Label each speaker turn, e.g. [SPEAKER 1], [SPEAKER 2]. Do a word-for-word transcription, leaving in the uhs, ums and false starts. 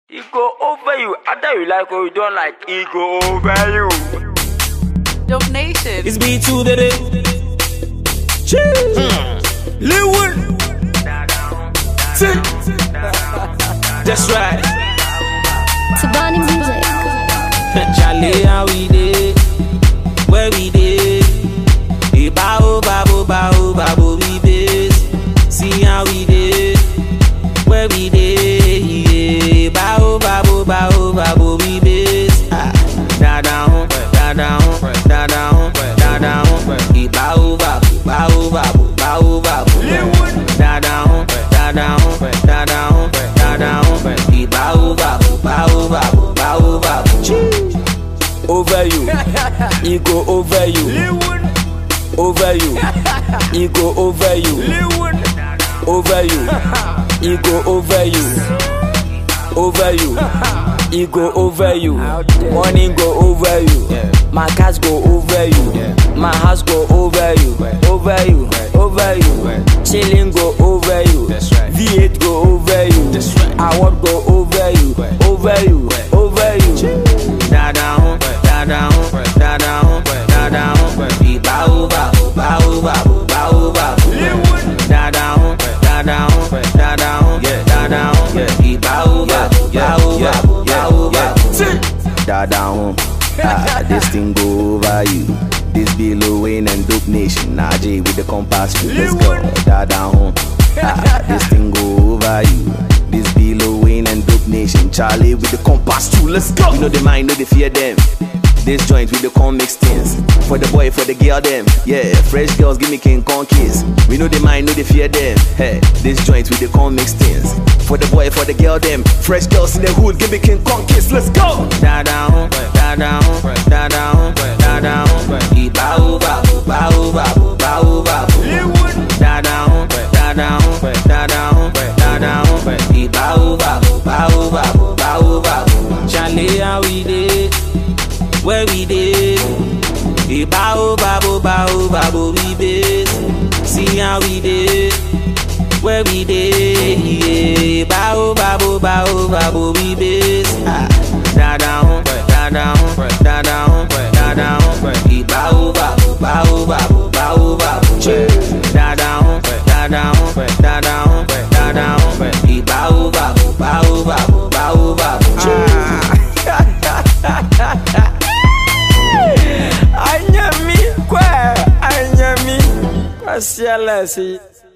[SPEAKER 1] He go over you. Either you like or you don't like, he go over you.
[SPEAKER 2] Dope Nation.
[SPEAKER 3] It's B two, baby. Chill. Mm. Lil Wood. That's right.
[SPEAKER 4] Tabani music.
[SPEAKER 3] Charlie, how we did? Where we did? Hey, babo, babo, babo, babo, we did. See how we did? Where we did? Yeah, babo, babo, babo, babo, we did. Ah, da down, da down, da down, da down. Hey, babo, babo, babo, babo, babo, babo. Da down, da down, da down, da down. Hey, babo, babo, babo, babo, babo, babo. Over you, he go over you. Over you, he go over you. Over you, he go over you. Over you, he go over you. Morning go over you. My cars go over you. My house go over you. Over you, over you. Chilling go over you. V eight go over you. Award go over you. Over you, over you. Da down, da down, da down, da down. Be bow, bow, bow, bow, bow, bow. Da down, da down, da down, da down. Be bow, bow, bow, bow, bow, bow.
[SPEAKER 5] Da down, ah, this thing go over you. This be Lil Wayne and Dope Nation. R J with the compass, let's go. Da down, ah, this thing go over you. This be Lil Wayne and Dope Nation. Charlie with the compass too, let's go. You know the mind, know they fear them. This joint with the con mix things. For the boy, for the girl them. Yeah, fresh girls give me King Kong kiss. We know the mind, know they fear them. Hey, this joint with the con mix things. For the boy, for the girl them. Fresh girls in the hood give me King Kong kiss. Let's go.
[SPEAKER 3] Da down, da down, da down, da down. He bow, bow, bow, bow, bow, bow. Da down, da down, da down, da down. He bow, bow, bow, bow, bow, bow. Charlie, how we did? Where we did? Hey, bow, bow, bow, bow, we did. See how we did? Where we did? Yeah, bow, bow, bow, bow, we did. Ah, da down, da down, da down, da down. Hey, bow, bow, bow, bow, bow, bow. Da down, da down, da down, da down. Hey, bow, bow, bow, bow, bow, bow.
[SPEAKER 1] Anyami, kwa anyami, kwa sialasi.